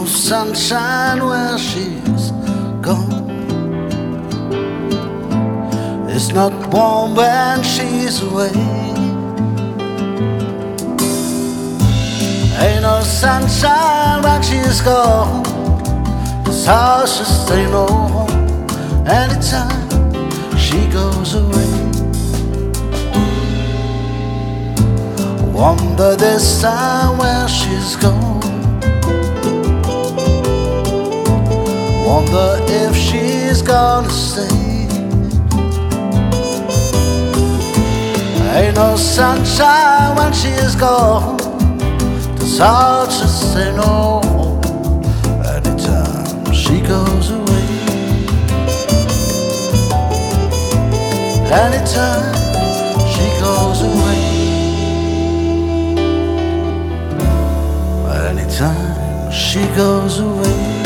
sunshine where she's gone. It's not warm when she's away. Ain't no sunshine when she's gone. This house just ain't no home anytime she goes away. Wonder this time where she's gone. Wonder if she's gonna stay. Ain't no sunshine when she's gone. This house just ain't no home anytime she goes away. Anytime she goes away. Anytime she goes away.